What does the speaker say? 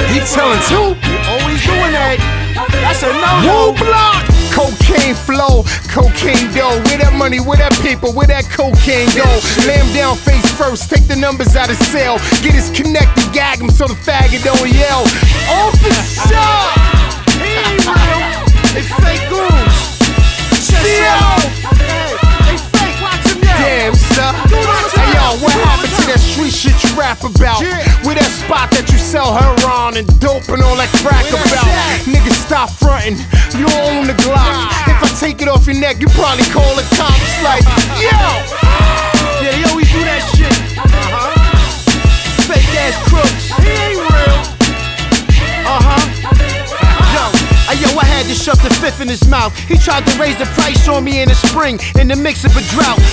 He telling too? Always doing that. That's a no-no. Block. Cocaine flow, cocaine dough. Where that money, where that paper, where that cocaine go? Lay him down face first, take the numbers out of cell. Get his connected, gag him so the faggot don't yell. Officer! He ain't real. It's fake goons. Hey, They fake. Watch him now. damn, sir. Hey, yo, what happened to that street shit you rap about? Where that spot that you sell heroin and dope and all that crack about? Niggas, stop frontin'. You don't own the Glock. If I take it off your neck, you probably call the cops like, yo! Yeah, they always do that shit. Fake ass crooks. He ain't real. Yo, I had to shove the fifth in his mouth. He tried to raise the price on me in the spring in the mix of a drought.